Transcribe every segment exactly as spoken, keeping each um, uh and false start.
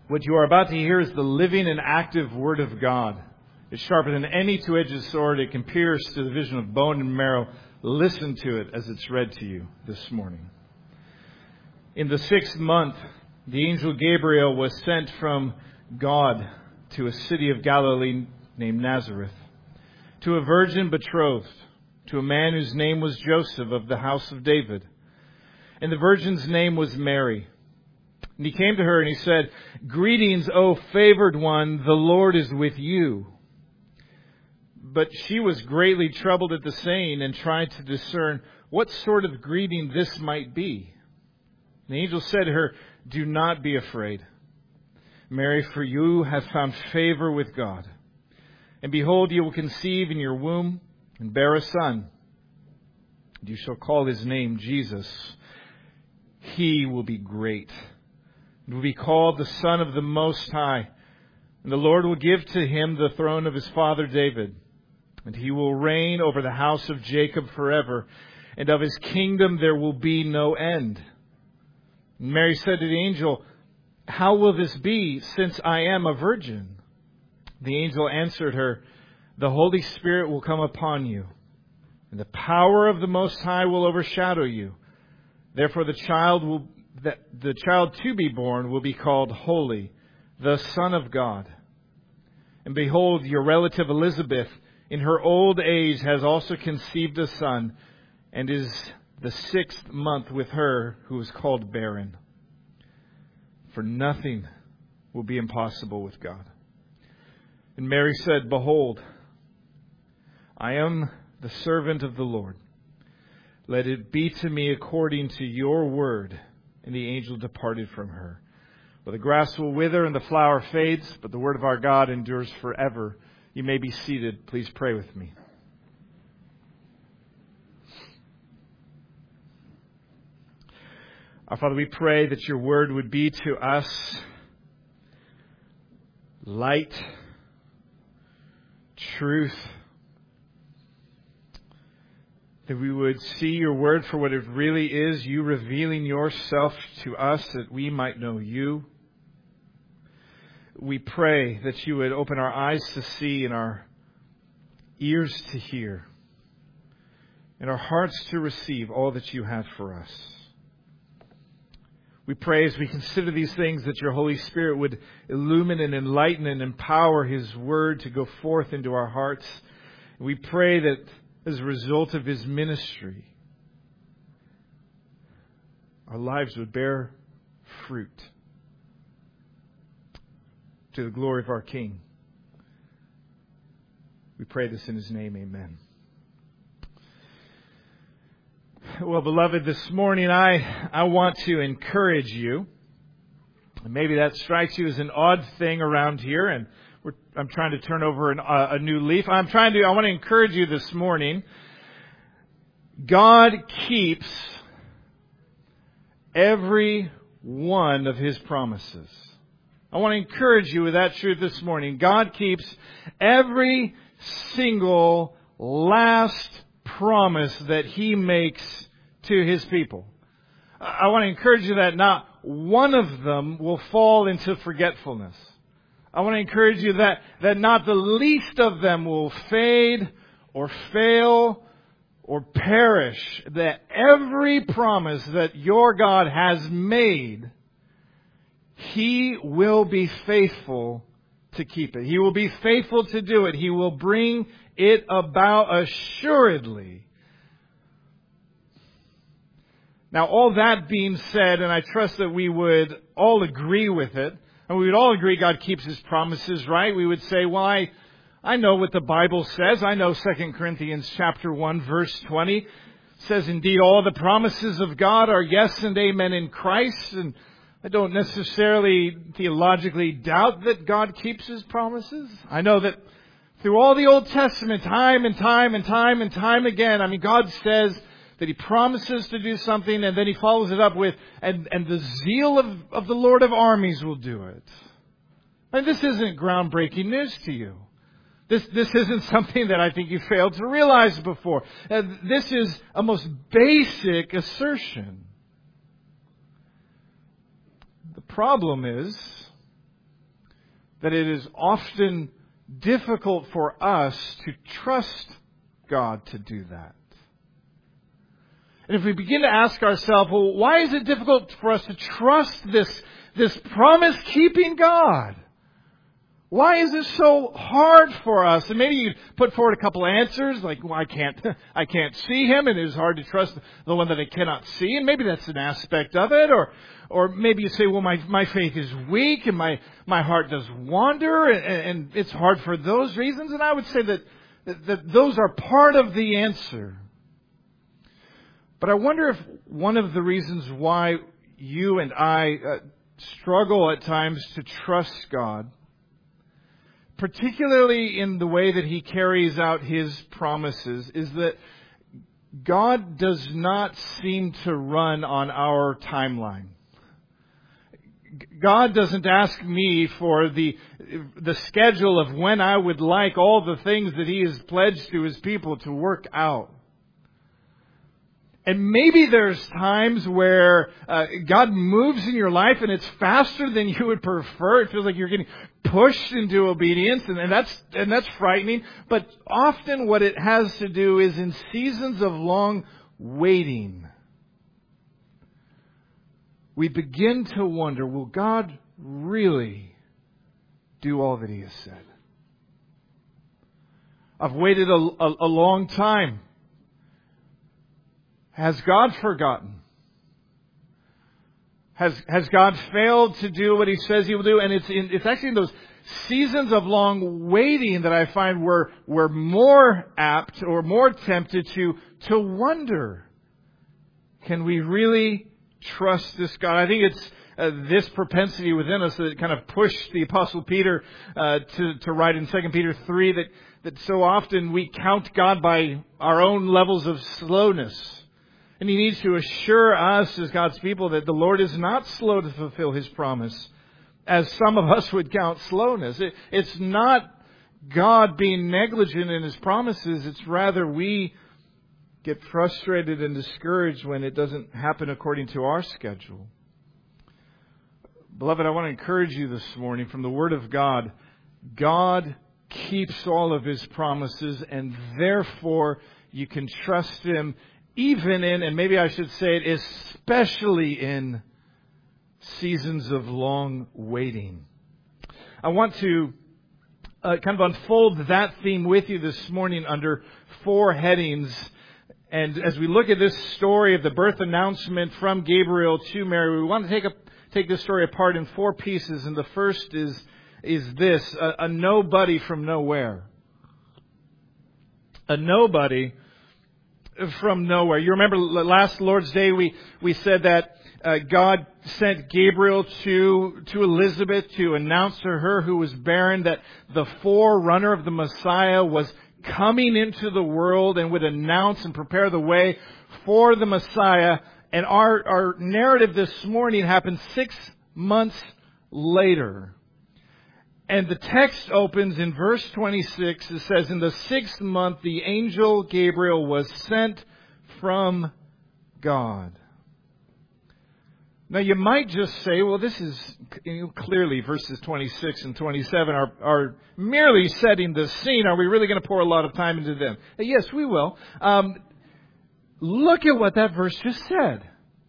What you are about to hear is the living and active Word of God. It's sharper than any two-edged sword. It can pierce to the vision of bone and marrow. Listen to it as it's read to you this morning. In the sixth month, the angel Gabriel was sent from God to a city of Galilee named Nazareth, to a virgin betrothed, to a man whose name was Joseph of the house of David. And the virgin's name was Mary. And he came to her and he said, "Greetings, O favored one, the Lord is with you." But she was greatly troubled at the saying and tried to discern what sort of greeting this might be. And the angel said to her, "Do not be afraid, Mary, for you have found favor with God. And behold, you will conceive in your womb and bear a son. And you shall call his name Jesus. He will be great and will be called the Son of the Most High. And the Lord will give to him the throne of his father David. And he will reign over the house of Jacob forever. And of his kingdom there will be no end." And Mary said to the angel, "How will this be, since I am a virgin?" The angel answered her, "The Holy Spirit will come upon you, and the power of the Most High will overshadow you. Therefore the child will that the child to be born will be called Holy, the Son of God. And behold, your relative Elizabeth, in her old age, has also conceived a son, and is the sixth month with her who is called barren. For nothing will be impossible with God." And Mary said, "Behold, I am the servant of the Lord. Let it be to me according to your word." And the angel departed from her. Well, the grass will wither and the flower fades, but the word of our God endures forever. You may be seated. Please pray with me. Our Father, we pray that your word would be to us light, truth, that we would see your word for what it really is, you revealing yourself to us that we might know you. We pray that you would open our eyes to see and our ears to hear and our hearts to receive all that you have for us. We pray as we consider these things that your Holy Spirit would illumine and enlighten and empower his word to go forth into our hearts. We pray that as a result of his ministry, our lives would bear fruit to the glory of our King. We pray this in his name, amen. Well, beloved, this morning I, I want to encourage you. Maybe that strikes you as an odd thing around here, and we're, I'm trying to turn over an, uh, a new leaf. I'm trying to. I want to encourage you this morning. God keeps every one of his promises. I want to encourage you with that truth this morning. God keeps every single last promise that he makes to his people. I want to encourage you that not one of them will fall into forgetfulness. I want to encourage you that, that not the least of them will fade or fail or perish. That every promise that your God has made, he will be faithful to keep it. He will be faithful to do it. He will bring it about assuredly. Now, all that being said, and I trust that we would all agree with it, and we would all agree God keeps his promises, right? We would say, well, I, I know what the Bible says. I know Second Corinthians chapter one, verse twenty says, "Indeed, all the promises of God are yes and amen in Christ." And I don't necessarily theologically doubt that God keeps his promises. I know that through all the Old Testament, time and time and time and time again, I mean, God says that he promises to do something, and then he follows it up with, and, and the zeal of, of the Lord of armies will do it. And this isn't groundbreaking news to you. This, this isn't something that I think you failed to realize before. Uh, this is a most basic assertion. The problem is that it is often difficult for us to trust God to do that. And if we begin to ask ourselves, well, why is it difficult for us to trust this, this promise-keeping God? Why is it so hard for us? And maybe you put forward a couple answers, like, well, I can't, I can't see Him, and it is hard to trust the one that I cannot see, and maybe that's an aspect of it. Or, or maybe you say, well, my, my faith is weak, and my, my heart does wander, and, and it's hard for those reasons. And I would say that, that, that those are part of the answer. But I wonder if one of the reasons why you and I uh, struggle at times to trust God, particularly in the way that He carries out His promises, is that God does not seem to run on our timeline. God doesn't ask me for the the schedule of when I would like all the things that He has pledged to His people to work out. And maybe there's times where uh, God moves in your life and it's faster than you would prefer. It feels like you're getting pushed into obedience, and, and that's and that's frightening. But often what it has to do is in seasons of long waiting, we begin to wonder, will God really do all that He has said? I've waited a, a, a long time. Has God forgotten? Has has God failed to do what He says He will do? And it's in, it's actually in those seasons of long waiting that I find we're, we're more apt or more tempted to, to wonder, can we really trust this God? I think it's uh, this propensity within us that kind of pushed the Apostle Peter uh, to, to write in Second Peter three that, that so often we count God by our own levels of slowness. And He needs to assure us as God's people that the Lord is not slow to fulfill His promise, as some of us would count slowness. It, it's not God being negligent in His promises. It's rather we get frustrated and discouraged when it doesn't happen according to our schedule. Beloved, I want to encourage you this morning from the Word of God. God keeps all of His promises, and therefore you can trust Him even in, and maybe I should say it, especially in seasons of long waiting. I want to uh, kind of unfold that theme with you this morning under four headings. And as we look at this story of the birth announcement from Gabriel to Mary, we want to take a, take this story apart in four pieces. And the first is, is this, a, a nobody from nowhere. A nobody from nowhere. You remember last Lord's Day we, we said that uh, God sent Gabriel to, to Elizabeth to announce to her who was barren that the forerunner of the Messiah was coming into the world and would announce and prepare the way for the Messiah. And our, our narrative this morning happened six months later. And the text opens in verse twenty-six. It says, in the sixth month, the angel Gabriel was sent from God. Now, you might just say, well, this is you know, clearly verses twenty-six and twenty-seven are, are merely setting the scene. Are we really going to pour a lot of time into them? Yes, we will. Um, look at what that verse just said.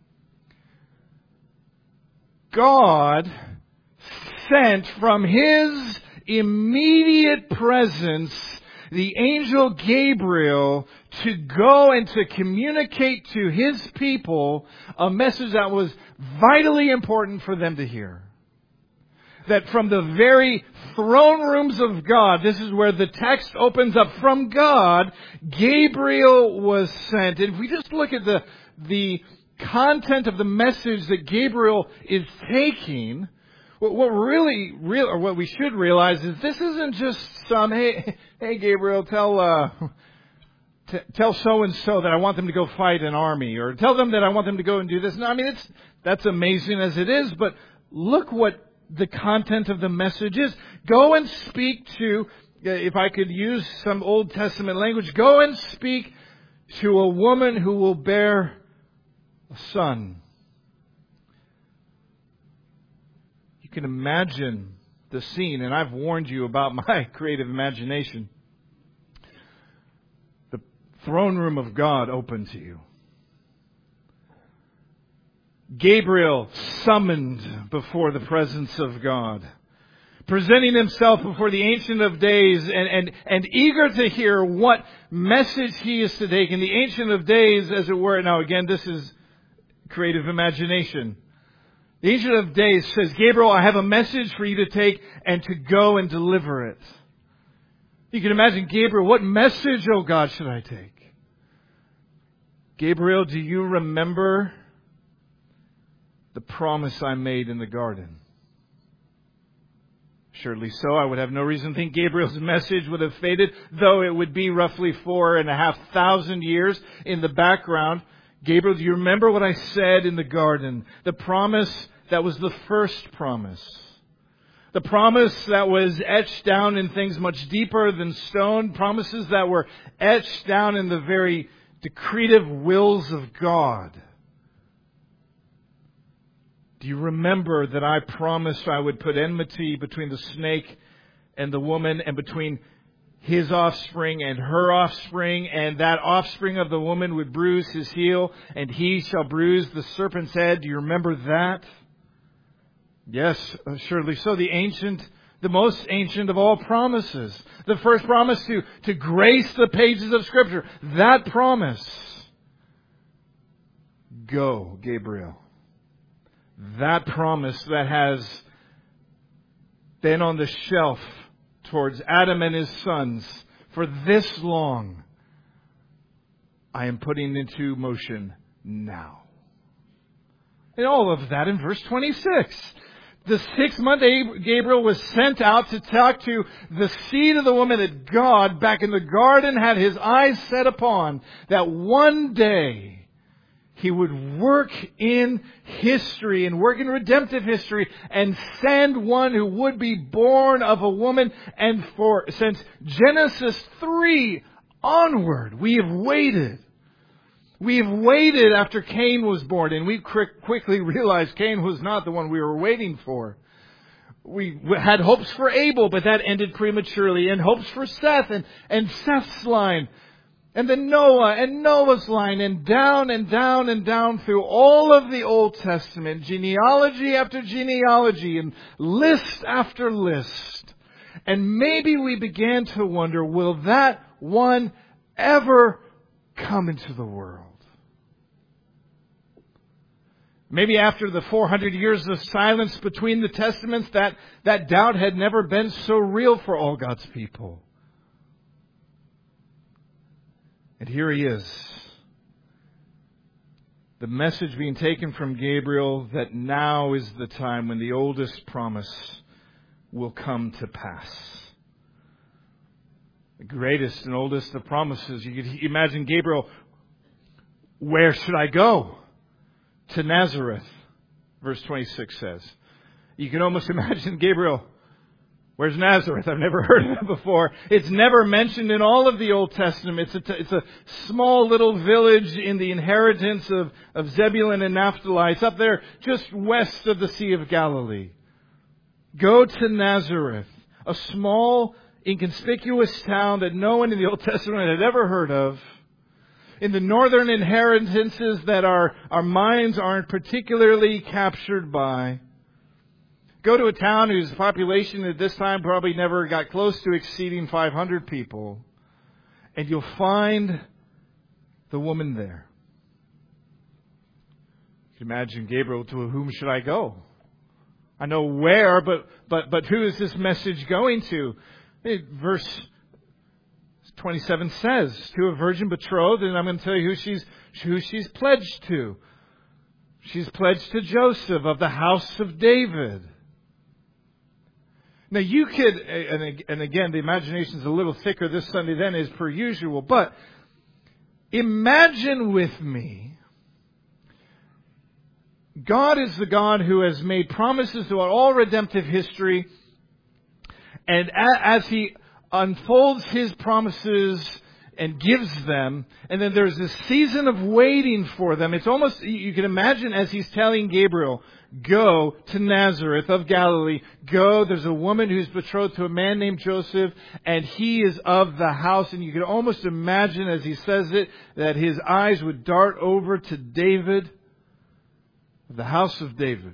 God sent from His immediate presence the angel Gabriel to go and to communicate to His people a message that was vitally important for them to hear. That from the very throne rooms of God, this is where the text opens up, from God, Gabriel was sent. And if we just look at the, the content of the message that Gabriel is taking, what really, real, or what we should realize is this isn't just some, hey, hey, Gabriel, tell, uh, t- tell so and so that I want them to go fight an army, or tell them that I want them to go and do this. No, I mean it's that's amazing as it is, but look what the content of the message is. Go and speak to, if I could use some Old Testament language, go and speak to a woman who will bear a son. You can imagine the scene, and I've warned you about my creative imagination. The throne room of God open to you. Gabriel summoned before the presence of God, presenting himself before the Ancient of Days and, and, and eager to hear what message he is to take. And the Ancient of Days, as it were, now again, this is creative imagination. The Ancient of Days says, Gabriel, I have a message for you to take and to go and deliver it. You can imagine, Gabriel, what message, oh God, should I take? Gabriel, do you remember the promise I made in the garden? Surely so. I would have no reason to think Gabriel's message would have faded, though it would be roughly four and a half thousand years in the background. Gabriel, do you remember what I said in the garden? The promise that was the first promise. The promise that was etched down in things much deeper than stone. Promises that were etched down in the very decretive wills of God. Do you remember that I promised I would put enmity between the snake and the woman, and between his offspring and her offspring, and that offspring of the woman would bruise his heel, and he shall bruise the serpent's head? Do you remember that? Yes, surely so. The ancient, the most ancient of all promises. The first promise to, to grace the pages of Scripture. That promise. Go, Gabriel. That promise that has been on the shelf towards Adam and his sons for this long, I am putting into motion now. And all of that in verse twenty-six. The sixth month, Gabriel was sent out to talk to the seed of the woman that God, back in the garden, had his eyes set upon, that one day He would work in history and work in redemptive history and send one who would be born of a woman. And for since Genesis three onward, we have waited. We have waited after Cain was born, and we quickly realized Cain was not the one we were waiting for. We had hopes for Abel, but that ended prematurely, and hopes for Seth and, and Seth's line. And then Noah and Noah's line, and down and down and down through all of the Old Testament, genealogy after genealogy and list after list. And maybe we began to wonder, will that one ever come into the world? Maybe after the four hundred years of silence between the Testaments, that, that doubt had never been so real for all God's people. And here he is. The message being taken from Gabriel that now is the time when the oldest promise will come to pass. The greatest and oldest of promises. You could imagine Gabriel, where should I go? To Nazareth, verse twenty-six says. You can almost imagine Gabriel, where's Nazareth? I've never heard of it before. It's never mentioned in all of the Old Testament. It's a, it's a small little village in the inheritance of, of Zebulun and Naphtali. It's up there just west of the Sea of Galilee. Go to Nazareth, a small, inconspicuous town that no one in the Old Testament had ever heard of. In the northern inheritances that our, our minds aren't particularly captured by. Go to a town whose population at this time probably never got close to exceeding five hundred people. And you'll find the woman there. You can imagine Gabriel, to whom should I go? I know where, but, but, but who is this message going to? Verse twenty-seven says, to a virgin betrothed, and I'm going to tell you who she's, who she's pledged to. She's pledged to Joseph of the house of David. Now you could, and again, the imagination is a little thicker this Sunday than is per usual, but imagine with me, God is the God who has made promises throughout all redemptive history, and as He unfolds His promises and gives them. And then there's this season of waiting for them. It's almost, you can imagine as he's telling Gabriel, go to Nazareth of Galilee. Go, there's a woman who's betrothed to a man named Joseph, and he is of the house. And you can almost imagine as he says it, that his eyes would dart over to David, the house of David.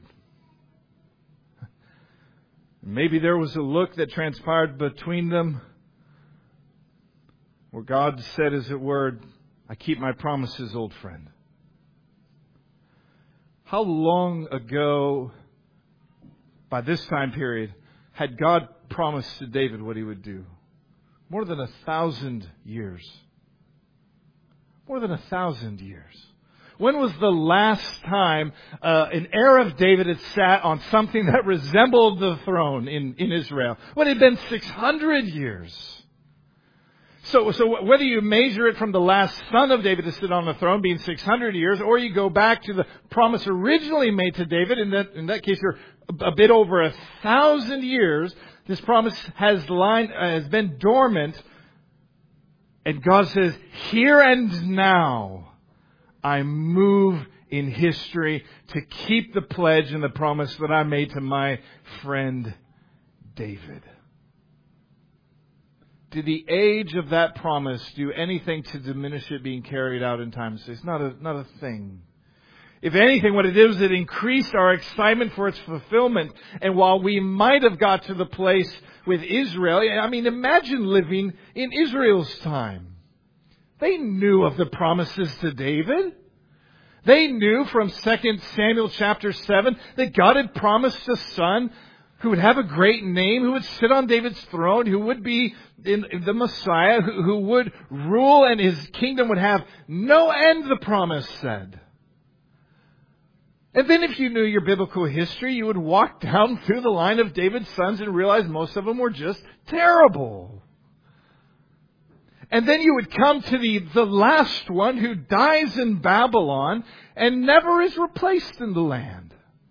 Maybe there was a look that transpired between them, where God said, as it were, I keep my promises, old friend. How long ago, by this time period, had God promised to David what he would do? More than a thousand years. More than a thousand years. When was the last time uh, an heir of David had sat on something that resembled the throne in, in Israel? Well, it had been six hundred years. So, so whether you measure it from the last son of David to sit on the throne being six hundred years, or you go back to the promise originally made to David, in that, in that case you're a bit over a thousand years, this promise has, lined, uh, has been dormant. And God says, here and now, I move in history to keep the pledge and the promise that I made to my friend David. Did the age of that promise do anything to diminish it being carried out in time? It's not a, not a thing. If anything, what it did was it increased our excitement for its fulfillment. And while we might have got to the place with Israel, I mean, imagine living in Israel's time. They knew of the promises to David. They knew from Second Samuel chapter seven that God had promised a son who would have a great name, who would sit on David's throne, who would be in the Messiah, who, who would rule, and his kingdom would have no end, the promise said. And then if you knew your biblical history, you would walk down through the line of David's sons and realize most of them were just terrible. And then you would come to the, the last one who dies in Babylon and never is replaced in the land.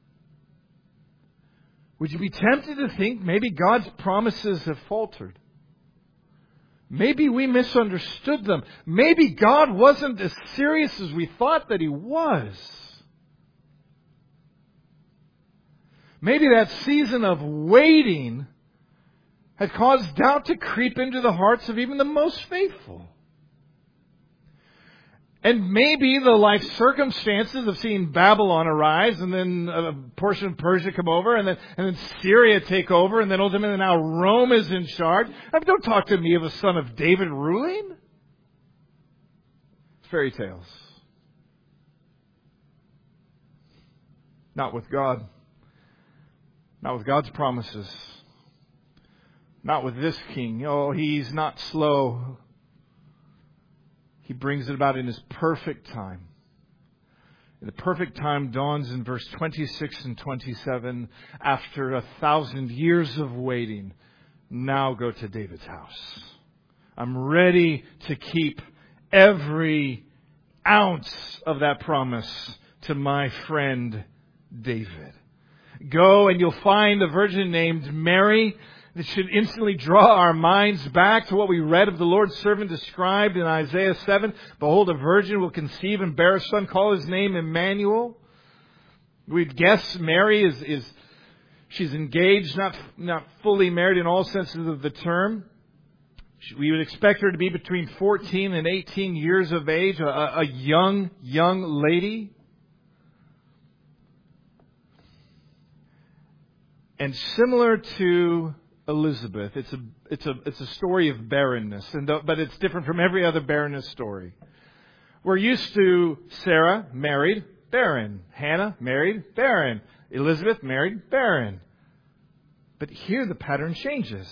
Would you be tempted to think maybe God's promises have faltered? Maybe we misunderstood them. Maybe God wasn't as serious as we thought that He was. Maybe that season of waiting had caused doubt to creep into the hearts of even the most faithful. And maybe the life circumstances of seeing Babylon arise, and then a portion of Persia come over, and then and then Syria take over, and then ultimately now Rome is in charge. I mean, don't talk to me of a son of David ruling. Fairy tales. Not with God. Not with God's promises. Not with this king. Oh, he's not slow. He brings it about in His perfect time. And the perfect time dawns in verse twenty-six and twenty-seven. After a thousand years of waiting, now go to David's house. I'm ready to keep every ounce of that promise to my friend David. Go and you'll find a virgin named Mary. That should instantly draw our minds back to what we read of the Lord's servant described in Isaiah seven. Behold, a virgin will conceive and bear a son, call his name Emmanuel. We'd guess Mary is, is she's engaged, not, not fully married in all senses of the term. We would expect her to be between fourteen and eighteen years of age, a, a young, young lady. And similar to Elizabeth, it's a it's a it's a story of barrenness, and th- but it's different from every other barrenness story. We're used to Sarah married, barren. Hannah married, barren. Elizabeth married, barren. But here the pattern changes.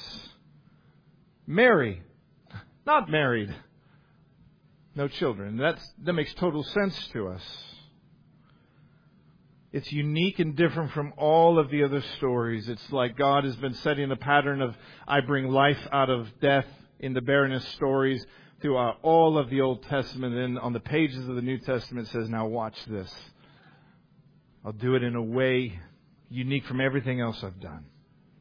Mary, not married, no children. That's that makes total sense to us. It's unique and different from all of the other stories. It's like God has been setting a pattern of, I bring life out of death in the barrenness stories throughout all of the Old Testament. And on the pages of the New Testament it says, now watch this. I'll do it in a way unique from everything else I've done.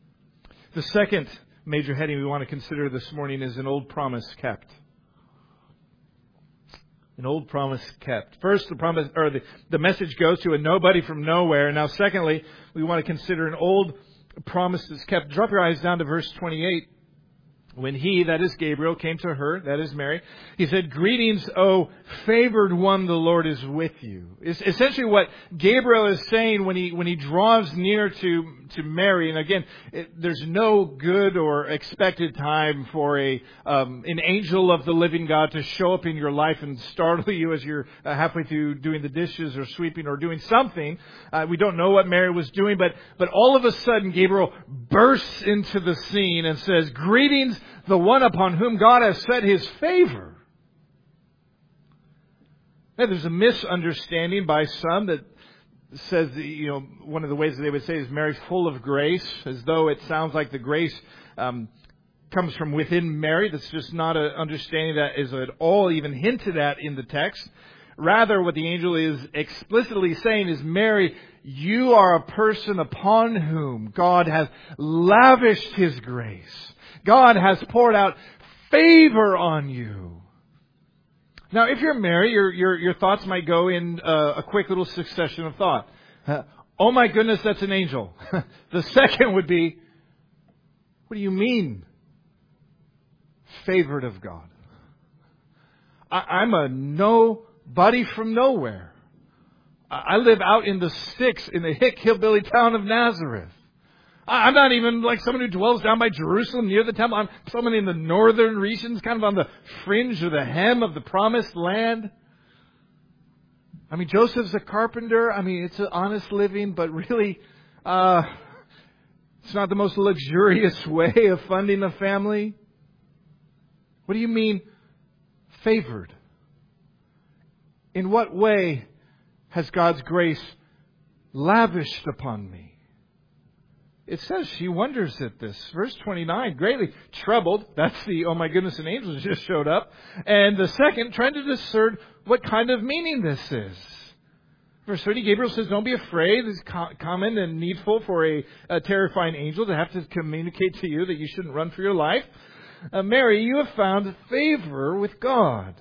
The second major heading we want to consider this morning is an old promise kept. An old promise kept. First, the promise or the, the message goes to a nobody from nowhere. Now, secondly, we want to consider an old promise that's kept. Drop your eyes down to verse twenty-eight. When he, that is Gabriel, came to her, that is Mary, he said, "Greetings, O favored one, the Lord is with you." It's essentially what Gabriel is saying when he when he draws near to to Mary. And again, it, there's no good or expected time for a um, an angel of the living God to show up in your life and startle you as you're uh, halfway through doing the dishes or sweeping or doing something. Uh, we don't know what Mary was doing, but but all of a sudden Gabriel bursts into the scene and says, "Greetings, the one upon whom God has set His favor." Now, there's a misunderstanding by some that says, you know, one of the ways that they would say is Mary full of grace, as though it sounds like the grace um, comes from within Mary. That's just not an understanding that is at all even hinted at in the text. Rather, what the angel is explicitly saying is, Mary, you are a person upon whom God has lavished His grace. God has poured out favor on you. Now, if you're Mary, your your, your thoughts might go in uh, a quick little succession of thought. Uh, oh my goodness, that's an angel. The second would be, what do you mean, favored of God? I, I'm a nobody from nowhere. I, I live out in the sticks in the hick hillbilly town of Nazareth. I'm not even like someone who dwells down by Jerusalem near the temple. I'm someone in the northern regions, kind of on the fringe or the hem of the promised land. I mean, Joseph's a carpenter. I mean, it's an honest living, but really, uh, it's not the most luxurious way of funding a family. What do you mean, favored? In what way has God's grace lavished upon me? It says she wonders at this. Verse twenty-nine, greatly troubled. That's the, oh my goodness, an angel just showed up. And the second, trying to discern what kind of meaning this is. Verse thirty, Gabriel says, don't be afraid. It's co- common and needful for a, a terrifying angel to have to communicate to you that you shouldn't run for your life. Uh, Mary, you have found favor with God.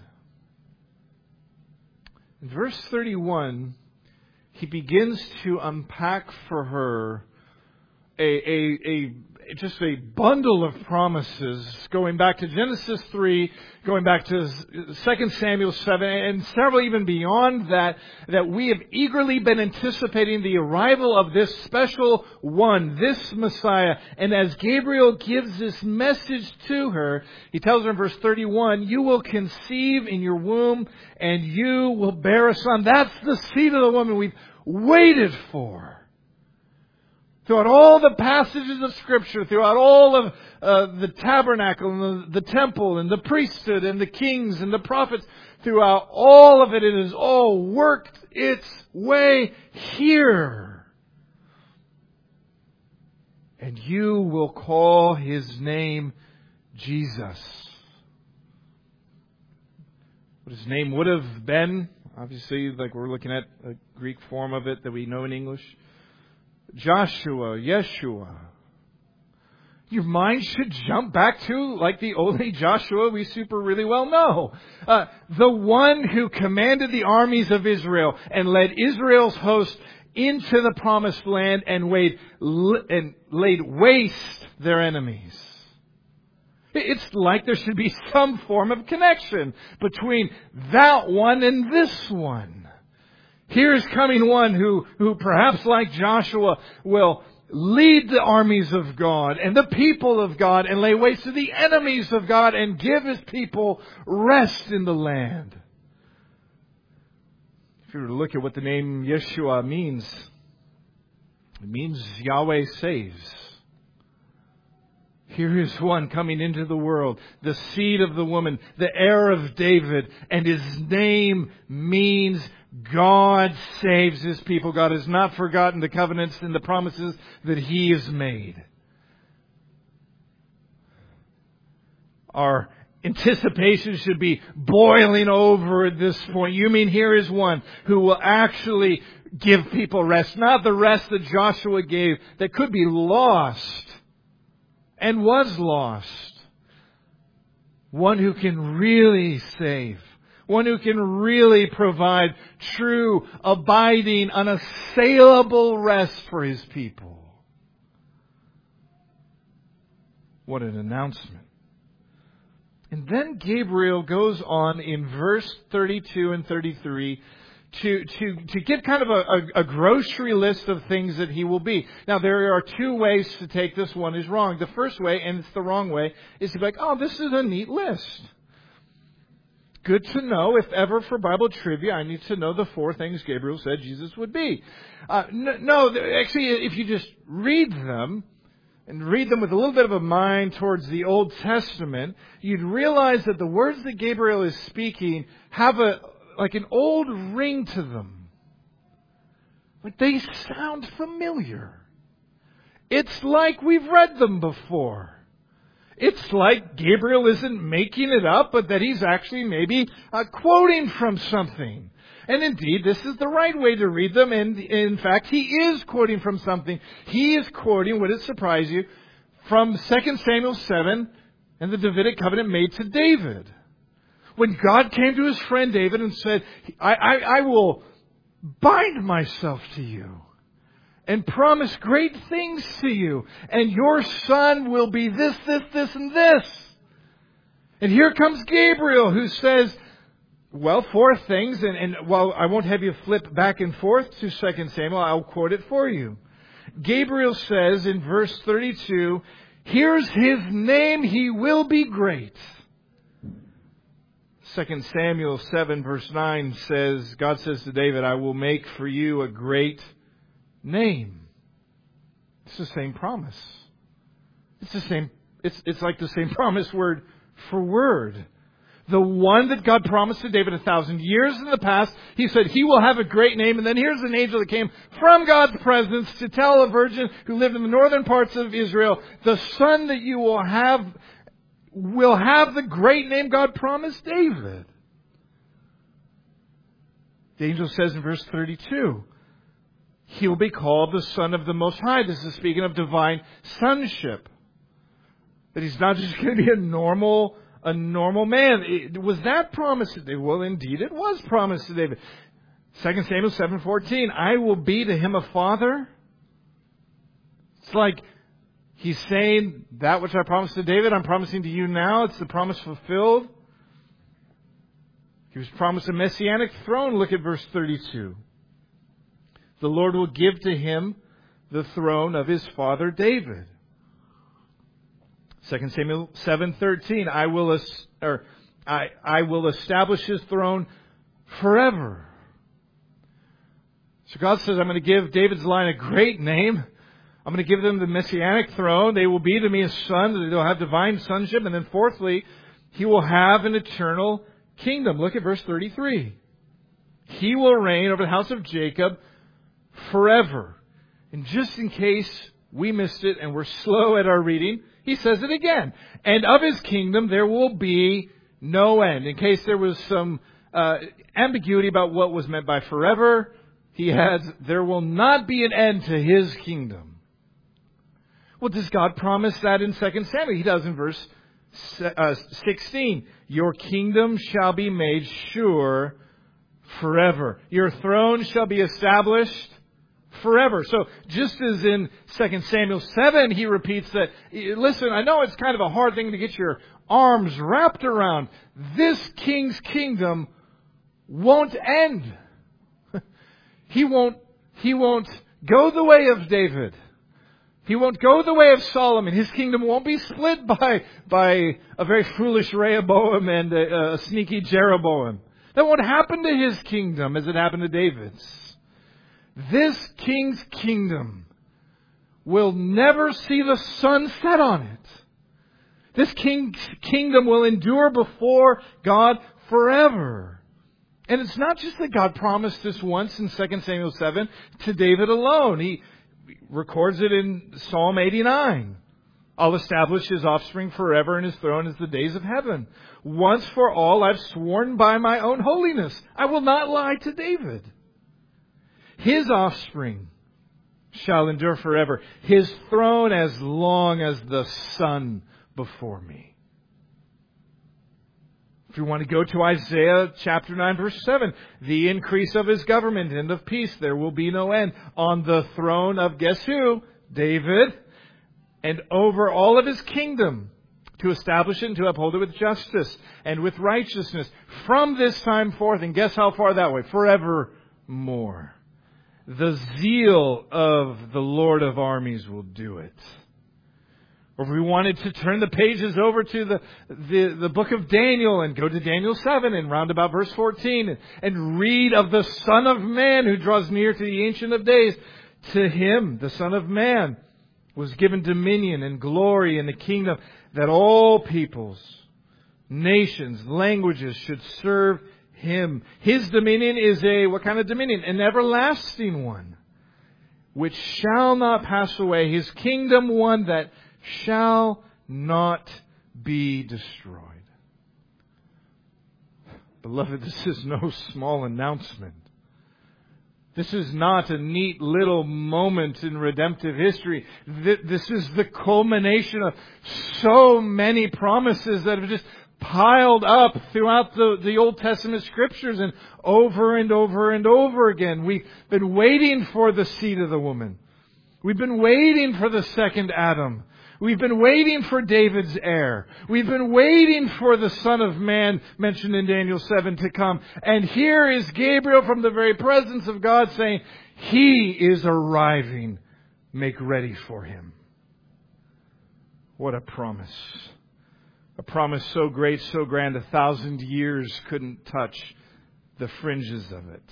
In verse thirty-one, he begins to unpack for her A, a, a just a bundle of promises going back to Genesis three, going back to Second Samuel seven, and several even beyond that, that we have eagerly been anticipating the arrival of this special one, this Messiah. And as Gabriel gives this message to her, he tells her in verse thirty-one, you will conceive in your womb and you will bear a son. That's the seed of the woman we've waited for. Throughout all the passages of Scripture, throughout all of uh, the tabernacle and the, the temple and the priesthood and the kings and the prophets, throughout all of it, it has all worked its way here. And you will call His name Jesus. What His name would have been, obviously, like we're looking at a Greek form of it that we know in English. Joshua, Yeshua. Your mind should jump back to like the only Joshua we super really well know. Uh, the one who commanded the armies of Israel and led Israel's host into the promised land and laid, and laid waste their enemies. It's like there should be some form of connection between that one and this one. Here is coming one who, who perhaps like Joshua will lead the armies of God and the people of God and lay waste to the enemies of God and give His people rest in the land. If you were to look at what the name Yeshua means, it means Yahweh saves. Here is one coming into the world, the seed of the woman, the heir of David, and His name means God saves His people. God has not forgotten the covenants and the promises that He has made. Our anticipation should be boiling over at this point. You mean here is one who will actually give people rest, not the rest that Joshua gave that could be lost and was lost. One who can really save. One who can really provide true, abiding, unassailable rest for His people. What an announcement. And then Gabriel goes on in verse thirty-two and thirty-three to, to, to give kind of a, a, a grocery list of things that He will be. Now, there are two ways to take this. One is wrong. The first way, and it's the wrong way, is to be like, oh, this is a neat list. Good to know. If ever for Bible trivia, I need to know the four things Gabriel said Jesus would be. Uh, no, no, actually, if you just read them, and read them with a little bit of a mind towards the Old Testament, you'd realize that the words that Gabriel is speaking have a like an old ring to them. Like they sound familiar. It's like we've read them before. It's like Gabriel isn't making it up, but that he's actually maybe uh, quoting from something. And indeed, this is the right way to read them. And in fact, he is quoting from something. He is quoting, would it surprise you, from Second Samuel seven and the Davidic covenant made to David. When God came to his friend David and said, I, I, I will bind myself to you and promise great things to you. And your son will be this, this, this, and this. And here comes Gabriel who says, well, four things, and, and while I won't have you flip back and forth to Second Samuel, I'll quote it for you. Gabriel says in verse thirty-two, here's His name, He will be great. Second Samuel seven verse nine says, God says to David, I will make for you a great name. It's the same promise. It's the same, it's, it's like the same promise word for word. The one that God promised to David a thousand years in the past, He said He will have a great name. And then here's an angel that came from God's presence to tell a virgin who lived in the northern parts of Israel, the son that you will have will have the great name God promised David. The angel says in verse thirty-two, He will be called the Son of the Most High. This is speaking of divine sonship. That He's not just going to be a normal A normal man. It, was that promised to David? Well, indeed, it was promised to David. Second Samuel seven fourteen. I will be to him a father. It's like He's saying that which I promised to David, I'm promising to you now. It's the promise fulfilled. He was promised a messianic throne. Look at verse thirty-two. The Lord will give to him the throne of his father David. Second Samuel seven thirteen. I will or I I will establish His throne forever. So God says, I'm going to give David's line a great name. I'm going to give them the messianic throne. They will be to me a son. They'll have divine sonship. And then fourthly, He will have an eternal kingdom. Look at verse thirty-three. He will reign over the house of Jacob forever. And just in case we missed it and we're slow at our reading, He says it again. And of His kingdom there will be no end. In case there was some uh, ambiguity about what was meant by forever, He adds, there will not be an end to His kingdom. Well, does God promise that in Second Samuel? He does in verse sixteen. Your kingdom shall be made sure forever. Your throne shall be established forever. So just as in Second Samuel seven, he repeats that, listen, I know it's kind of a hard thing to get your arms wrapped around. This king's kingdom won't end. He won't, he won't go the way of David. He won't go the way of Solomon. His kingdom won't be split by, by a very foolish Rehoboam and a, a sneaky Jeroboam. That won't happen to his kingdom as it happened to David's. This king's kingdom will never see the sun set on it. This king's kingdom will endure before God forever. And it's not just that God promised this once in Second Samuel seven to David alone. He records it in Psalm eighty-nine. I'll establish His offspring forever, and His throne is the days of heaven. Once for all, I've sworn by my own holiness, I will not lie to David. His offspring shall endure forever. His throne as long as the sun before me. If you want to go to Isaiah chapter nine, verse seven, the increase of his government and of peace, there will be no end. On the throne of, guess who? David. And over all of his kingdom, to establish it and to uphold it with justice and with righteousness from this time forth. And guess how far that way? Forevermore. The zeal of the Lord of armies will do it. Or if we wanted to turn the pages over to the, the, the book of Daniel and go to Daniel seven and round about verse fourteen and, and read of the Son of Man who draws near to the Ancient of Days. To him, the Son of Man, was given dominion and glory in the kingdom, that all peoples, nations, languages should serve him. His dominion is a, what kind of dominion? An everlasting one, which shall not pass away. His kingdom one that shall not be destroyed. Beloved, this is no small announcement. This is not a neat little moment in redemptive history. This is the culmination of so many promises that have just piled up throughout the, the Old Testament Scriptures and over and over and over again. We've been waiting for the seed of the woman. We've been waiting for the second Adam. We've been waiting for David's heir. We've been waiting for the Son of Man mentioned in Daniel seven to come. And here is Gabriel from the very presence of God saying, He is arriving. Make ready for Him. What a promise. A promise so great, so grand, a thousand years couldn't touch the fringes of it.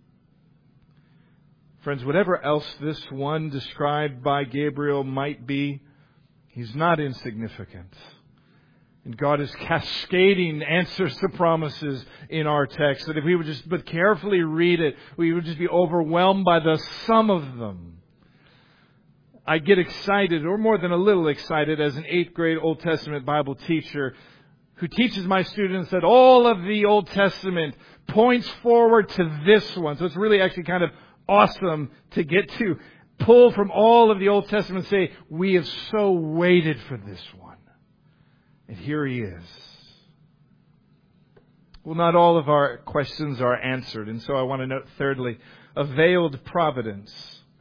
Friends, whatever else this one described by Gabriel might be, He's not insignificant. And God is cascading answers to promises in our text that if we would just but carefully read it, we would just be overwhelmed by the sum of them. I get excited, or more than a little excited, as an eighth grade Old Testament Bible teacher who teaches my students that all of the Old Testament points forward to this one. So it's really actually kind of awesome to get to pull from all of the Old Testament and say, we have so waited for this one. And here He is. Well, not all of our questions are answered. And so I want to note thirdly, a veiled providence.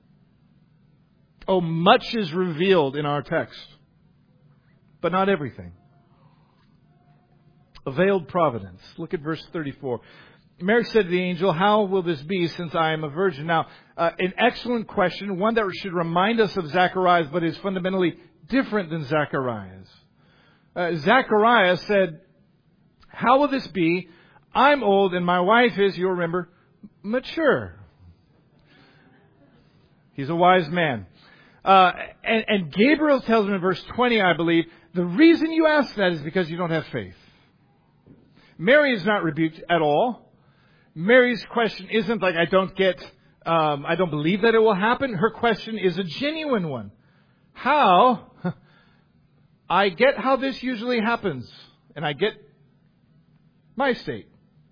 Oh, much is revealed in our text, but not everything. A veiled providence. Look at verse thirty-four. Mary said to the angel, how will this be since I am a virgin? Now, uh, an excellent question, one that should remind us of Zacharias, but is fundamentally different than Zacharias. Uh, Zacharias said, how will this be? I'm old and my wife is, you'll remember, mature. He's a wise man. Uh, and, and Gabriel tells him in verse twenty, I believe, the reason you ask that is because you don't have faith. Mary is not rebuked at all. Mary's question isn't like, I don't get, um, I don't believe that it will happen. Her question is a genuine one. How? I get how this usually happens. And I get my state.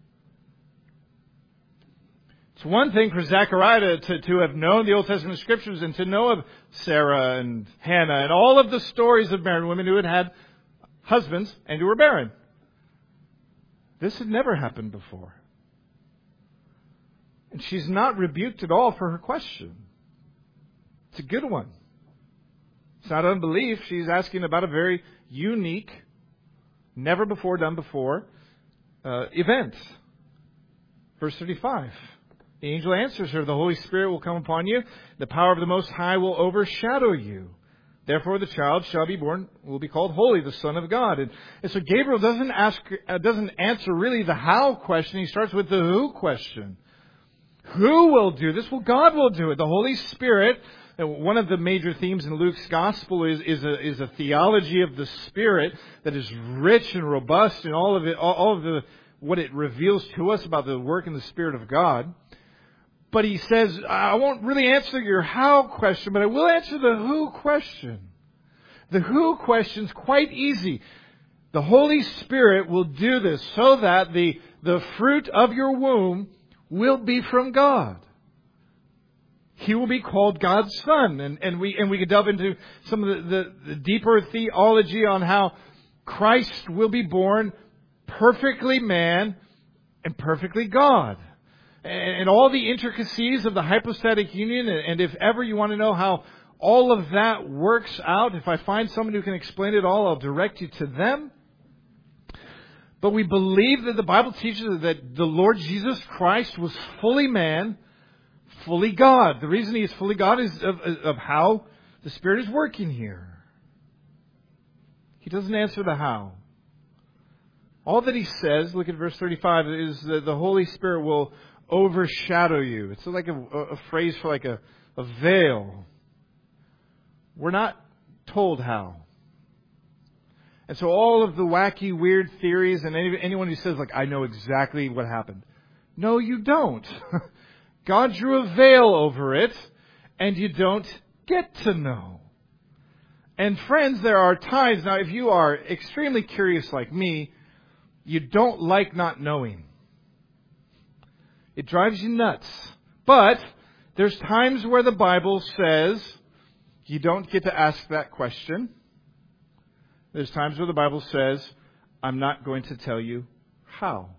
It's one thing for Zechariah to, to have known the Old Testament Scriptures and to know of Sarah and Hannah and all of the stories of barren women who had had husbands and who were barren. This had never happened before. And she's not rebuked at all for her question. It's a good one. It's not unbelief. She's asking about a very unique, never before done before uh, event. Verse thirty-five. The angel answers her, the Holy Spirit will come upon you. The power of the Most High will overshadow you. Therefore the child shall be born, will be called Holy, the Son of God. And, and so Gabriel doesn't ask, uh, doesn't answer really the how question. He starts with the who question. Who will do this? Well, God will do it. The Holy Spirit. One of the major themes in Luke's Gospel is, is, a, is a theology of the Spirit that is rich and robust in all of it, all, all of the what it reveals to us about the work in the Spirit of God. But he says, I won't really answer your how question, but I will answer the who question. The who question is quite easy. The Holy Spirit will do this so that the, the fruit of your womb will be from God. He will be called God's Son. And, and we and we could delve into some of the, the, the deeper theology on how Christ will be born perfectly man and perfectly God. And all the intricacies of the hypostatic union, and if ever you want to know how all of that works out, if I find someone who can explain it all, I'll direct you to them. But we believe that the Bible teaches that the Lord Jesus Christ was fully man, fully God. The reason He is fully God is of, of how the Spirit is working here. He doesn't answer the how. All that He says, look at verse thirty-five, is that the Holy Spirit will overshadow you. It's like a, a phrase for like a, a veil. We're not told how. And so all of the wacky, weird theories, and any, anyone who says, like, I know exactly what happened. No, you don't. God drew a veil over it, and you don't get to know. And friends, there are times, now if you are extremely curious like me, you don't like not knowing. It drives you nuts. But there's times where the Bible says you don't get to ask that question. There's times where the Bible says, I'm not going to tell you how.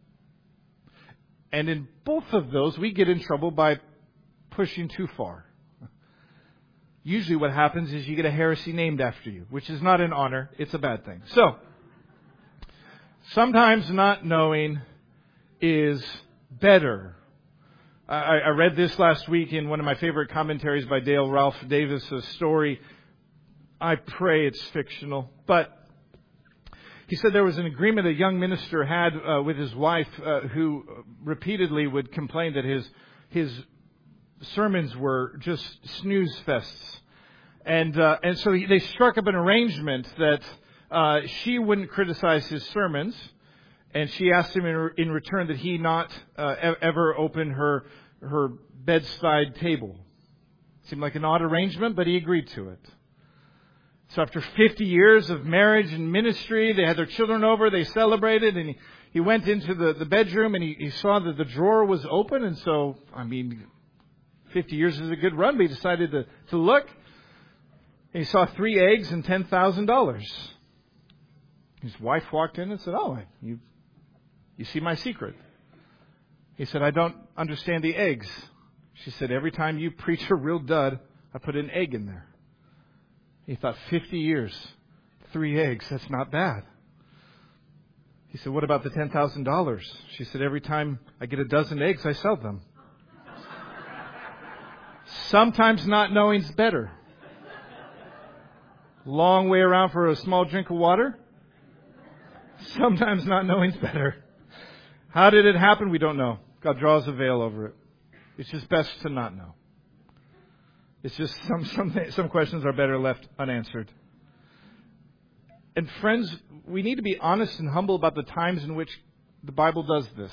And in both of those, we get in trouble by pushing too far. Usually what happens is you get a heresy named after you, which is not an honor, it's a bad thing. So, sometimes not knowing is better. I, I read this last week in one of my favorite commentaries by Dale Ralph Davis, a story. I pray it's fictional, but he said there was an agreement a young minister had uh, with his wife uh, who repeatedly would complain that his his sermons were just snooze fests. And uh, and so he, they struck up an arrangement that uh, she wouldn't criticize his sermons, and she asked him in, in return that he not uh, e- ever open her her bedside table. Seemed like an odd arrangement, but he agreed to it. So after fifty years of marriage and ministry, they had their children over, they celebrated, and he, he went into the, the bedroom and he, he saw that the drawer was open. And so, I mean, fifty years is a good run, but he decided to, to look. And he saw three eggs and ten thousand dollars. His wife walked in and said, oh, you, you see my secret. He said, I don't understand the eggs. She said, every time you preach a real dud, I put an egg in there. He thought, fifty years, three eggs, that's not bad. He said, what about the ten thousand dollars? She said, every time I get a dozen eggs, I sell them. Sometimes not knowing's better. Long way around for a small drink of water. Sometimes not knowing's better. How did it happen? We don't know. God draws a veil over it. It's just best to not know. It's just some some some questions are better left unanswered. And friends, we need to be honest and humble about the times in which the Bible does this.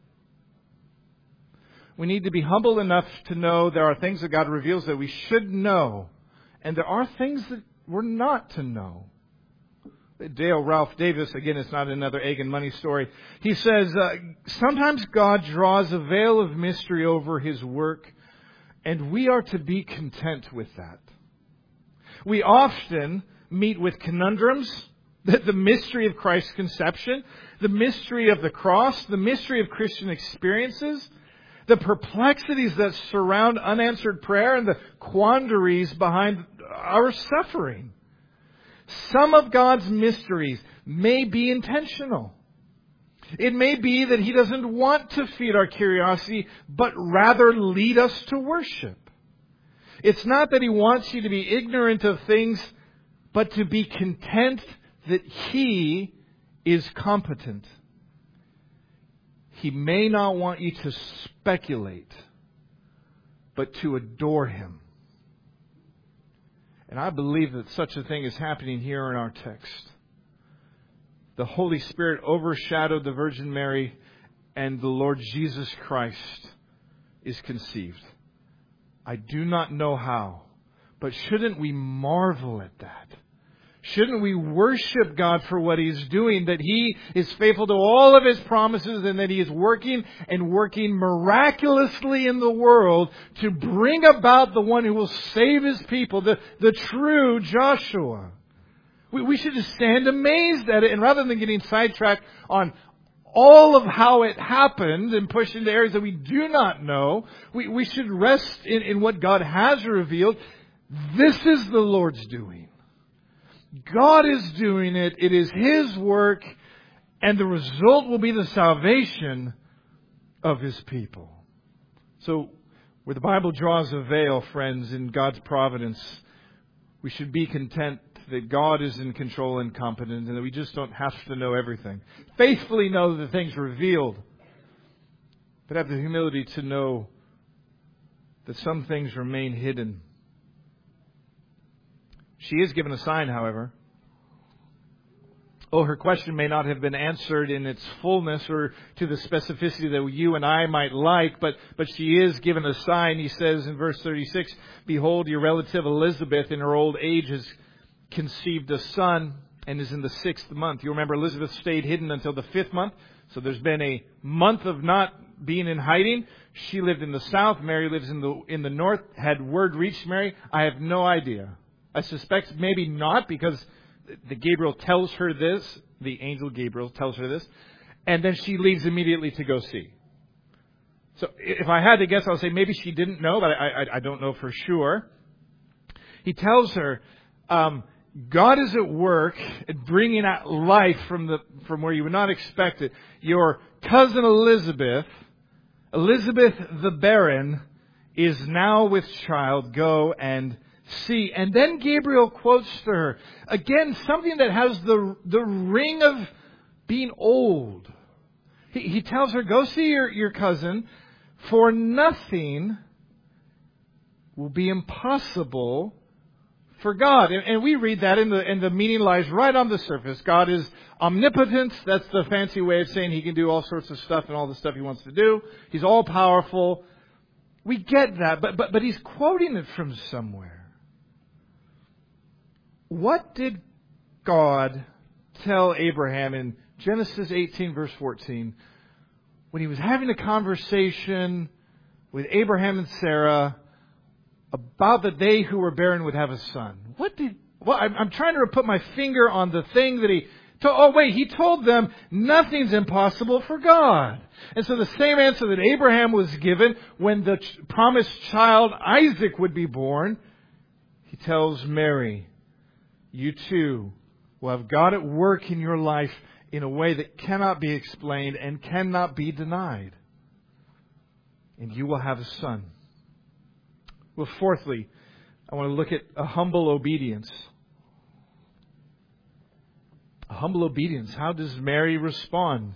We need to be humble enough to know there are things that God reveals that we should know, and there are things that we're not to know. Dale Ralph Davis, again, it's not another egg and money story. He says, uh, sometimes God draws a veil of mystery over His work, and we are to be content with that. We often meet with conundrums, the, the mystery of Christ's conception, the mystery of the cross, the mystery of Christian experiences, the perplexities that surround unanswered prayer, and the quandaries behind our suffering. Some of God's mysteries may be intentional. It may be that He doesn't want to feed our curiosity, but rather lead us to worship. It's not that He wants you to be ignorant of things, but to be content that He is competent. He may not want you to speculate, but to adore Him. And I believe that such a thing is happening here in our text. The Holy Spirit overshadowed the Virgin Mary, and the Lord Jesus Christ is conceived. I do not know how, but shouldn't we marvel at that? Shouldn't we worship God for what He's doing, that He is faithful to all of His promises, and that He is working and working miraculously in the world to bring about the one who will save His people, the, the true Joshua. We, we should just stand amazed at it, and rather than getting sidetracked on all of how it happened and pushed into areas that we do not know, we, we should rest in, in what God has revealed. This is the Lord's doing. God is doing it. It is His work, and the result will be the salvation of His people. So, where the Bible draws a veil, friends, in God's providence, we should be content that God is in control and competent, and that we just don't have to know everything. Faithfully know the things revealed, but have the humility to know that some things remain hidden. She is given a sign, however. Oh, her question may not have been answered in its fullness or to the specificity that you and I might like, but, but she is given a sign. He says in verse thirty-six, "Behold, your relative Elizabeth in her old age has conceived a son and is in the sixth month." You remember Elizabeth stayed hidden until the fifth month. So there's been a month of not being in hiding. She lived in the south. Mary lives in the in the north. Had word reached Mary? I have no idea. I suspect maybe not, because the Gabriel tells her this. The angel Gabriel tells her this. And then she leaves immediately to go see. So if I had to guess, I would say maybe she didn't know, but I, I, I don't know for sure. He tells her, um, God is at work at bringing out life from the from where you would not expect it. Your cousin Elizabeth, Elizabeth the barren, is now with child. Go and see. And then Gabriel quotes to her, again, something that has the the ring of being old. He, he tells her, go see your, your cousin, for nothing will be impossible for God. And, and we read that, and the, and the meaning lies right on the surface. God is omnipotent. That's the fancy way of saying He can do all sorts of stuff and all the stuff He wants to do. He's all powerful. We get that, but, but, but He's quoting it from somewhere. What did God tell Abraham in Genesis eighteen, verse fourteen, when He was having a conversation with Abraham and Sarah about that they who were barren would have a son? What did? Well, I'm, I'm trying to put my finger on the thing that He told. Oh, wait, He told them nothing's impossible for God. And so the same answer that Abraham was given when the ch- promised child Isaac would be born, He tells Mary, you too will have God at work in your life in a way that cannot be explained and cannot be denied. And you will have a son. Well, fourthly, I want to look at a humble obedience. A humble obedience. How does Mary respond?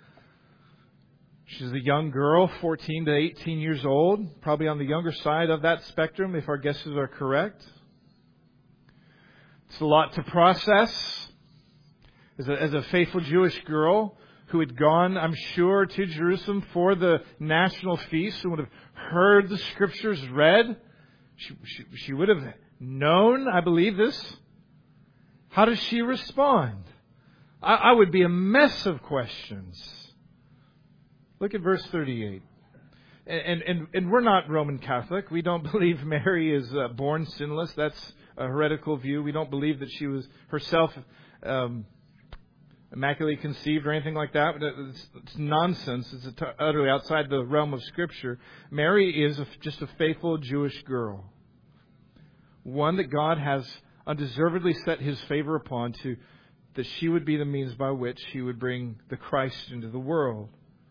She's a young girl, fourteen to eighteen years old, probably on the younger side of that spectrum, if our guesses are correct. It's a lot to process. As a, as a faithful Jewish girl who had gone, I'm sure, to Jerusalem for the national feast, who would have heard the Scriptures read, she, she, she would have known, I believe, this. How does she respond? I, I would be a mess of questions. Look at verse thirty-eight. And, and, and we're not Roman Catholic. We don't believe Mary is uh, born sinless. That's a heretical view. We don't believe that she was herself um, immaculately conceived or anything like that. It's, it's nonsense. It's t- utterly outside the realm of Scripture. Mary is a, just a faithful Jewish girl. One that God has undeservedly set His favor upon, to that she would be the means by which He would bring the Christ into the world.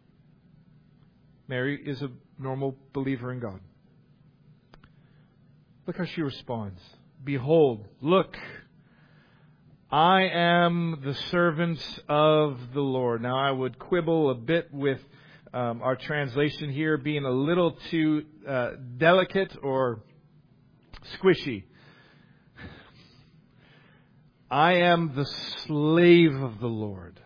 Mary is a normal believer in God. Look how she responds. Behold, look, I am the servant of the Lord. Now, I would quibble a bit with um, our translation here being a little too uh, delicate or squishy. I am the slave of the Lord.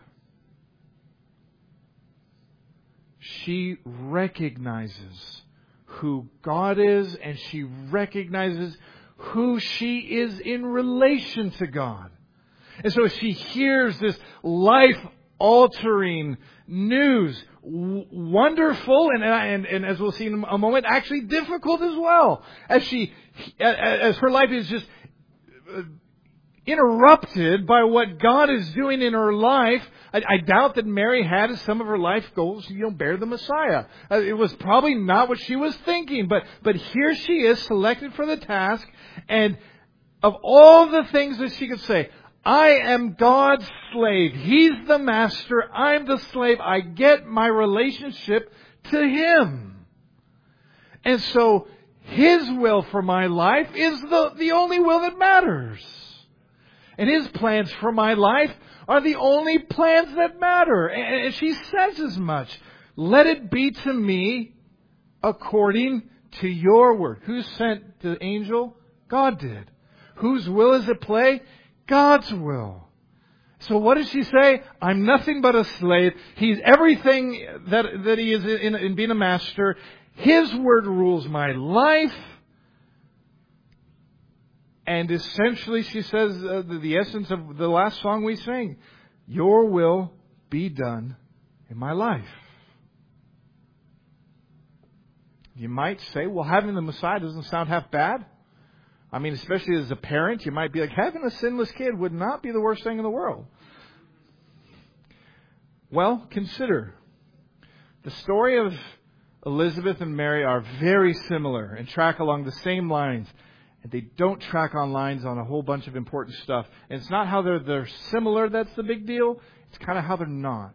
She recognizes who God is, and she recognizes who she is in relation to God. And so she hears this life-altering news, w- wonderful, and, and, and as we'll see in a moment, actually difficult as well. As she, as her life is just interrupted by what God is doing in her life. I, I doubt that Mary had as some of her life goals, you know, bear the Messiah. Uh, it was probably not what she was thinking, but, but here she is selected for the task, and of all the things that she could say, I am God's slave. He's the master. I'm the slave. I get my relationship to Him. And so His will for my life is the, the only will that matters. And His plans for my life are the only plans that matter. And she says as much. Let it be to me according to your word. Who sent the angel? God did. Whose will is at play? God's will. So what does she say? I'm nothing but a slave. He's everything that, that he is in, in being a master. His word rules my life. And essentially she says uh, the, the essence of the last song we sang. Your will be done in my life. You might say, well, having the Messiah doesn't sound half bad. I mean, especially as a parent, you might be like, having a sinless kid would not be the worst thing in the world. Well, consider. The story of Elizabeth and Mary are very similar and track along the same lines. And they don't track on lines on a whole bunch of important stuff. And it's not how they're, they're similar that's the big deal. It's kind of how they're not.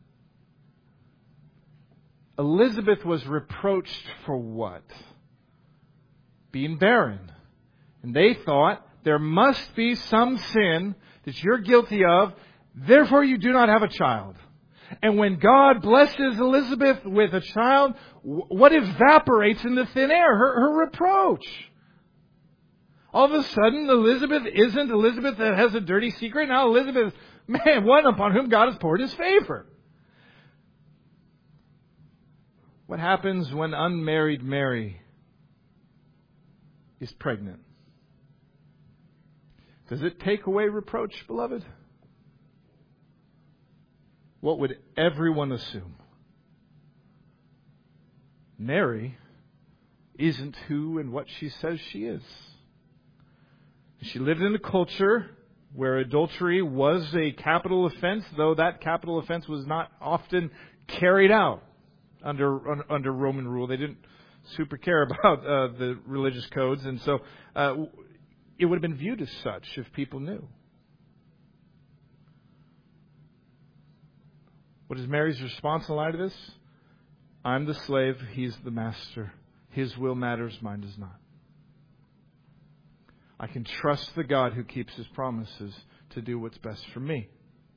Elizabeth was reproached for what? Being barren. And they thought, there must be some sin that you're guilty of, therefore you do not have a child. And when God blesses Elizabeth with a child, what evaporates in the thin air? Her, her reproach. All of a sudden, Elizabeth isn't Elizabeth that has a dirty secret. Now Elizabeth, man, one upon whom God has poured His favor. What happens when unmarried Mary is pregnant? Does it take away reproach, beloved? What would everyone assume? Mary isn't who and what she says she is. She lived in a culture where adultery was a capital offense, though that capital offense was not often carried out under under Roman rule. They didn't super care about uh, the religious codes, and so uh, it would have been viewed as such if people knew. What is Mary's response in light of this? I'm the slave, He's the master. His will matters, mine does not. I can trust the God who keeps His promises to do what's best for me.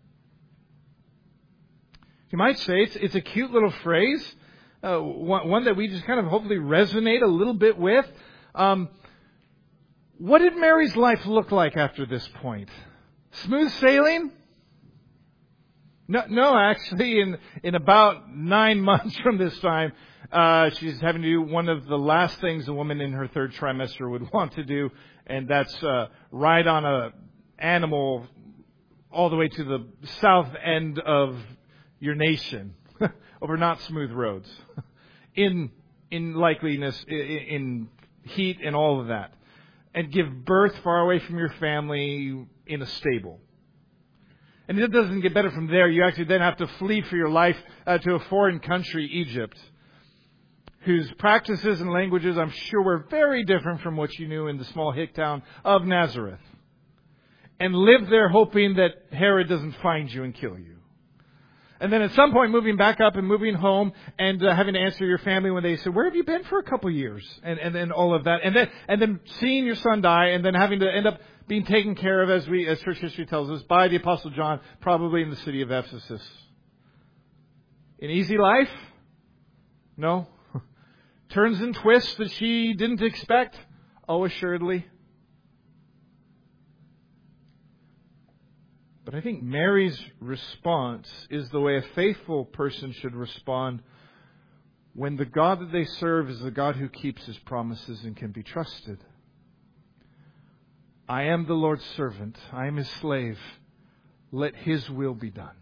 You might say it's, it's a cute little phrase, uh, one, one that we just kind of hopefully resonate a little bit with. Um, what did Mary's life look like after this point? Smooth sailing? No, no, actually, in, in about nine months from this time, uh, she's having to do one of the last things a woman in her third trimester would want to do, and that's uh, ride on a animal all the way to the south end of your nation over not smooth roads, in in likeliness, in, in heat, and all of that, and give birth far away from your family in a stable. And it doesn't get better from there. You actually then have to flee for your life uh, to a foreign country, Egypt, whose practices and languages, I'm sure, were very different from what you knew in the small hick town of Nazareth. And live there hoping that Herod doesn't find you and kill you. And then at some point moving back up and moving home and uh, having to answer your family when they say, where have you been for a couple of years? And, and then all of that. And then, and then seeing your son die and then having to end up being taken care of, as we, as church history tells us, by the Apostle John, probably in the city of Ephesus. An easy life? No. Turns and twists that she didn't expect? Oh, assuredly. But I think Mary's response is the way a faithful person should respond when the God that they serve is the God who keeps His promises and can be trusted. I am the Lord's servant. I am His slave. Let His will be done.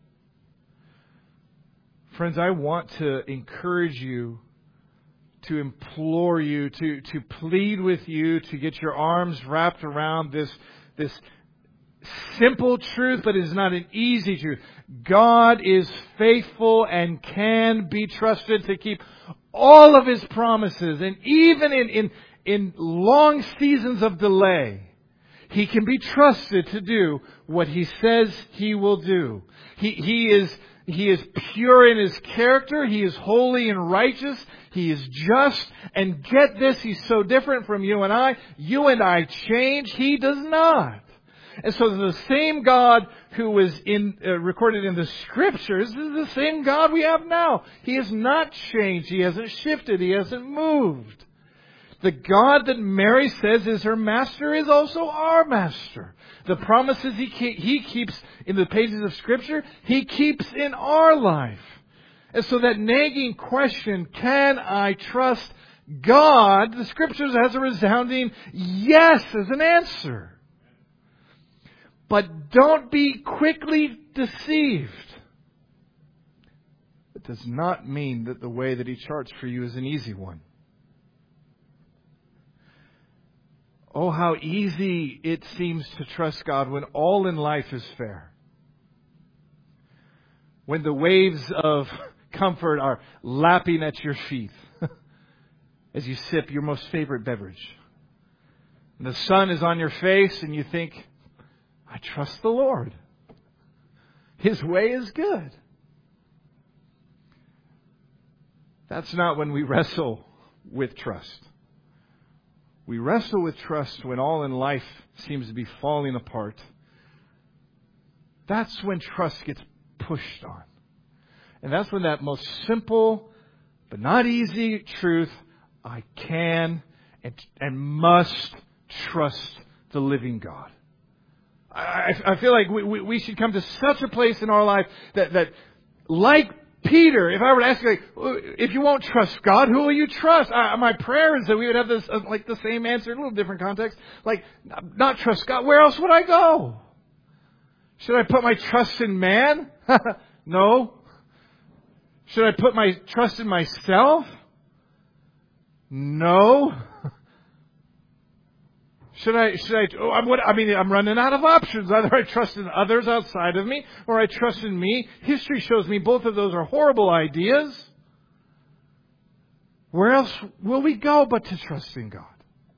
Friends, I want to encourage you, to implore you, to, to plead with you, to get your arms wrapped around this, this simple truth, but it is not an easy truth. God is faithful and can be trusted to keep all of His promises. And even in, in, in long seasons of delay, He can be trusted to do what He says He will do. He, he is, He is pure in His character. He is holy and righteous. He is just. And get this, He's so different from you and I. You and I change. He does not. And so the same God who was in, uh, recorded in the Scriptures is the same God we have now. He has not changed. He hasn't shifted. He hasn't moved. The God that Mary says is her master is also our master. The promises he, ke- he keeps in the pages of Scripture, He keeps in our life. And so that nagging question, can I trust God? The Scriptures has a resounding yes as an answer. But don't be quickly deceived. It does not mean that the way that He charts for you is an easy one. Oh, how easy it seems to trust God when all in life is fair. When the waves of comfort are lapping at your feet as you sip your most favorite beverage. And the sun is on your face and you think, I trust the Lord. His way is good. That's not when we wrestle with trust. We wrestle with trust when all in life seems to be falling apart. That's when trust gets pushed on. And that's when that most simple but not easy truth, I can and, and must trust the living God. I, I feel like we, we, we should come to such a place in our life that, that, like Peter, if I were to ask you, like, if you won't trust God, who will you trust? I, my prayer is that we would have this, uh, like the same answer in a little different context. Like, not trust God. Where else would I go? Should I put my trust in man? No. Should I put my trust in myself? No. Should I, should I, oh, I'm, what, I mean, I'm running out of options. Either I trust in others outside of me, or I trust in me. History shows me both of those are horrible ideas. Where else will we go but to trust in God?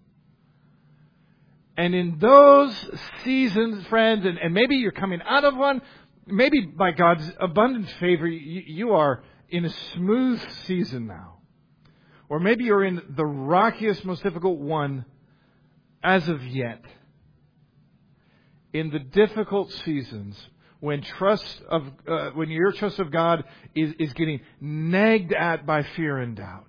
And in those seasons, friends, and, and maybe you're coming out of one, maybe by God's abundant favor, you, you are in a smooth season now. Or maybe you're in the rockiest, most difficult one as of yet. In the difficult seasons, when trust of uh, when your trust of God is, is getting nagged at by fear and doubt,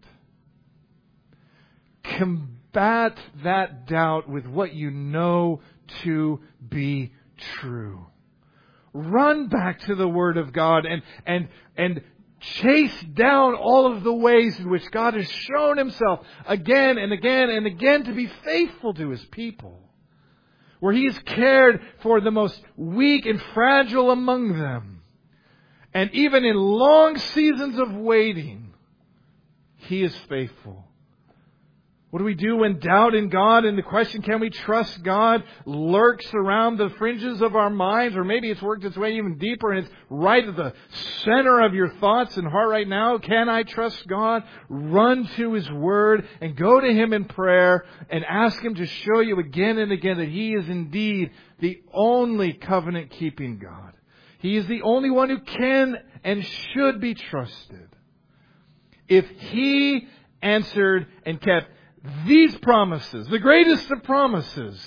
combat that doubt with what you know to be true. Run back to the Word of God and and and chase down all of the ways in which God has shown Himself again and again and again to be faithful to His people. Where He has cared for the most weak and fragile among them. And even in long seasons of waiting, He is faithful. What do we do when doubt in God and the question, can we trust God, lurks around the fringes of our minds? Or maybe it's worked its way even deeper and it's right at the center of your thoughts and heart right now. Can I trust God? Run to His Word and go to Him in prayer and ask Him to show you again and again that He is indeed the only covenant-keeping God. He is the only one who can and should be trusted. If He answered and kept these promises, the greatest of promises,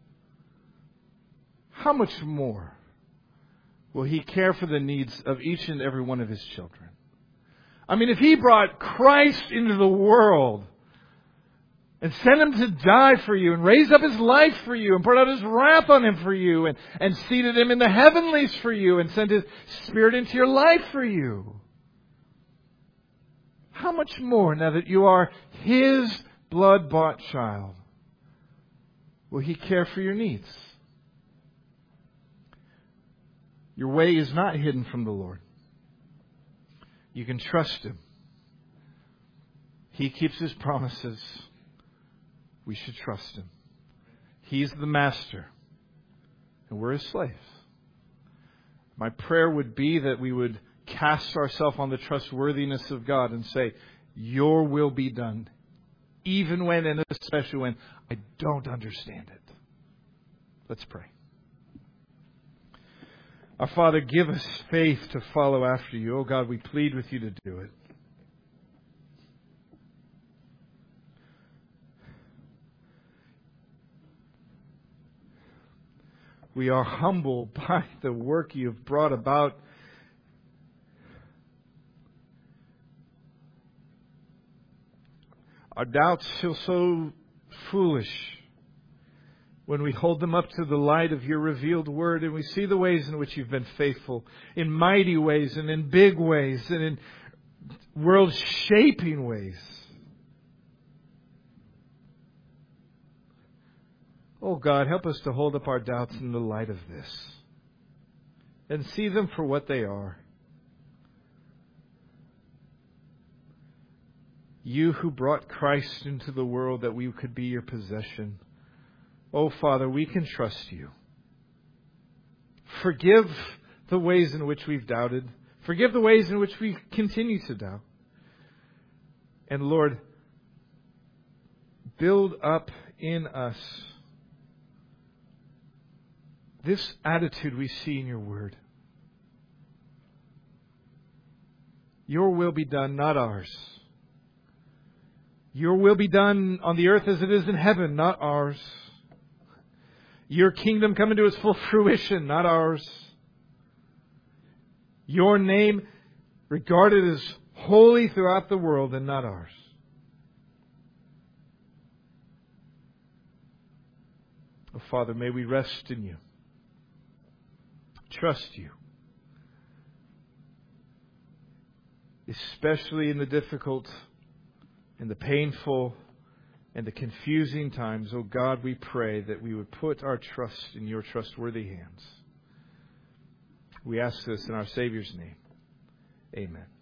how much more will He care for the needs of each and every one of His children? I mean, if He brought Christ into the world and sent Him to die for you and raised up His life for you and poured out His wrath on Him for you and, and seated Him in the heavenlies for you and sent His Spirit into your life for you, how much more now that you are His blood-bought child will He care for your needs? Your way is not hidden from the Lord. You can trust Him. He keeps His promises. We should trust Him. He's the master. and we're His slaves. My prayer would be that we would cast ourselves on the trustworthiness of God and say, Your will be done, even when, and especially when, I don't understand it. Let's pray. Our Father, give us faith to follow after You. Oh God, we plead with You to do it. We are humbled by the work You've brought about. Our doubts feel so foolish when we hold them up to the light of Your revealed Word and we see the ways in which You've been faithful, in mighty ways and in big ways and in world-shaping ways. Oh God, help us to hold up our doubts in the light of this and see them for what they are. You who brought Christ into the world that we could be Your possession. Oh Father, we can trust You. Forgive the ways in which we've doubted. Forgive the ways in which we continue to doubt. And Lord, build up in us this attitude we see in Your Word. Your will be done, not ours. Your will be done on the earth as it is in heaven, not ours. Your kingdom come into its full fruition, not ours. Your name regarded as holy throughout the world and not ours. Oh, Father, may we rest in You. Trust You. Especially in the difficult and the painful and the confusing times. Oh God, we pray that we would put our trust in Your trustworthy hands. We ask this in our Savior's name. Amen.